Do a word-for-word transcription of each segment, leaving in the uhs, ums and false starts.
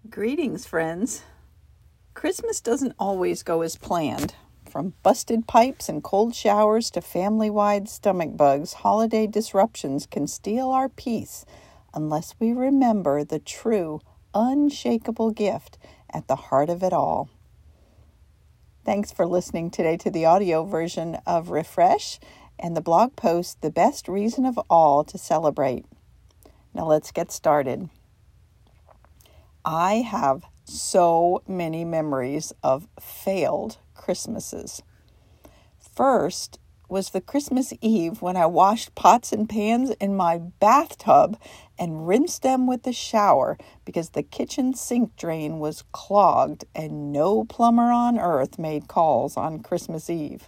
Greetings, friends. Christmas doesn't always go as planned. From busted pipes and cold showers to family-wide stomach bugs, holiday disruptions can steal our peace unless we remember the true, unshakable gift at the heart of it all. Thanks for listening today to the audio version of Refresh and the blog post, The Best Reason of All to Celebrate. Now let's get started. I have so many memories of failed Christmases. First was the Christmas Eve when I washed pots and pans in my bathtub and rinsed them with the shower because the kitchen sink drain was clogged and no plumber on earth made calls on Christmas Eve.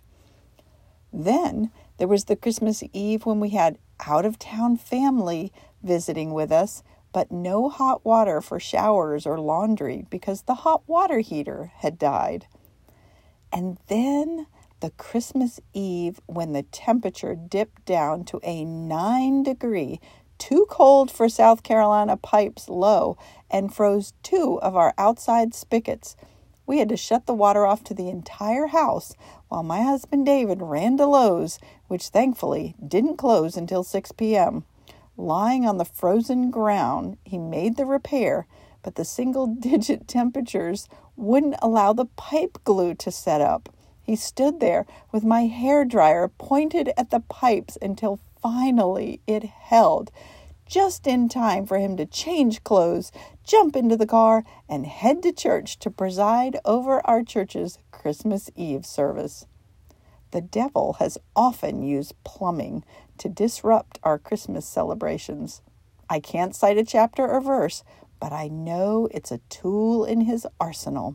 Then there was the Christmas Eve when we had out-of-town family visiting with us, but no hot water for showers or laundry because the hot water heater had died. And then the Christmas Eve when the temperature dipped down to a nine degree, too cold for South Carolina pipes low, and froze two of our outside spigots. We had to shut the water off to the entire house while my husband David ran to Lowe's, which thankfully didn't close until six p.m. Lying on the frozen ground, he made the repair, but the single-digit temperatures wouldn't allow the pipe glue to set up. He stood there with my hairdryer pointed at the pipes until finally it held, just in time for him to change clothes, jump into the car, and head to church to preside over our church's Christmas Eve service. The devil has often used plumbing to disrupt our Christmas celebrations. I can't cite a chapter or verse, but I know it's a tool in his arsenal.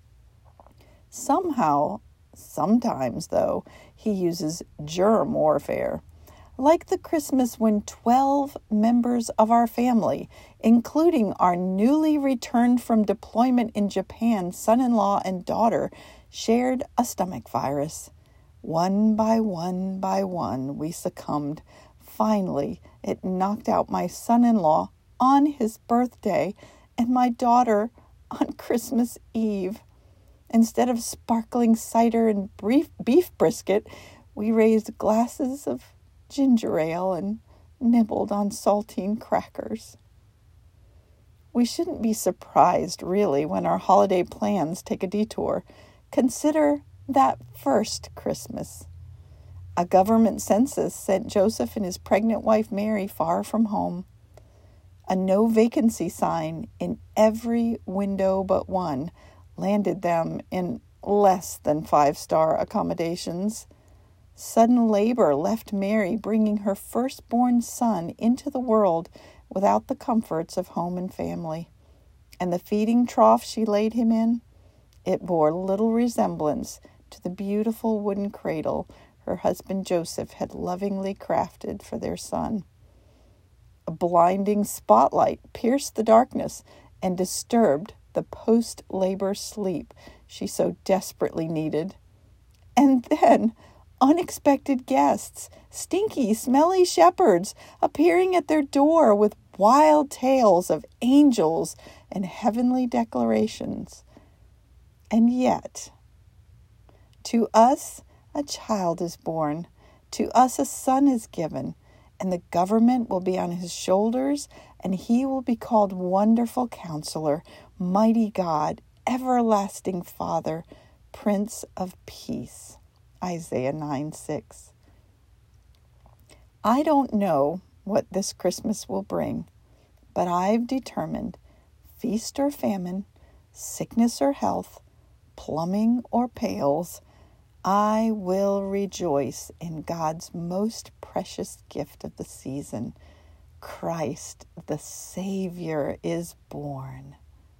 Somehow, sometimes though, he uses germ warfare. Like the Christmas when twelve members of our family, including our newly returned from deployment in Japan son-in-law and daughter, shared a stomach virus. One by one by one, we succumbed. Finally, it knocked out my son-in-law on his birthday and my daughter on Christmas Eve. Instead of sparkling cider and beef, beef brisket, we raised glasses of ginger ale and nibbled on saltine crackers. We shouldn't be surprised, really, when our holiday plans take a detour. Consider that first Christmas. A government census sent Joseph and his pregnant wife Mary far from home. A no vacancy sign in every window but one landed them in less than five-star accommodations. Sudden labor left Mary bringing her firstborn son into the world without the comforts of home and family. And the feeding trough she laid him in, it bore little resemblance to the beautiful wooden cradle her husband Joseph had lovingly crafted for their son. A blinding spotlight pierced the darkness and disturbed the post-labor sleep she so desperately needed. And then unexpected guests, stinky, smelly shepherds, appearing at their door with wild tales of angels and heavenly declarations. And yet, to us a child is born, to us a son is given, and the government will be on his shoulders, and he will be called Wonderful Counselor, Mighty God, Everlasting Father, Prince of Peace. Isaiah nine six. I don't know what this Christmas will bring, but I've determined, feast or famine, sickness or health, plumbing or pails, I will rejoice in God's most precious gift of the season. Christ, the Savior, is born.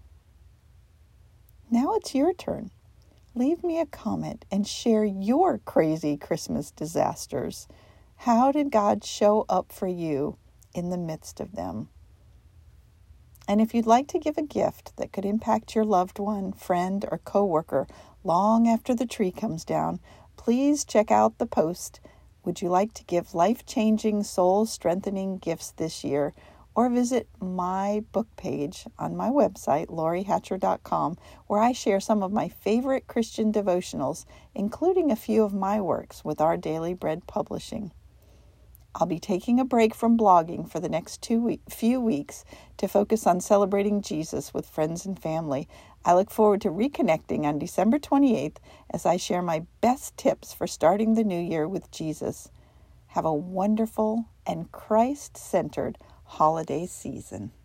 Now it's your turn. Leave me a comment and share your crazy Christmas disasters. How did God show up for you in the midst of them? And if you'd like to give a gift that could impact your loved one, friend, or coworker long after the tree comes down, please check out the post. Would you like to give life-changing, soul-strengthening gifts this year? or visit my book page on my website, lori hatcher dot com, where I share some of my favorite Christian devotionals, including a few of my works with Our Daily Bread Publishing. I'll be taking a break from blogging for the next two we- few weeks to focus on celebrating Jesus with friends and family. I look forward to reconnecting on December twenty-eighth as I share my best tips for starting the new year with Jesus. Have a wonderful and Christ-centered holiday season.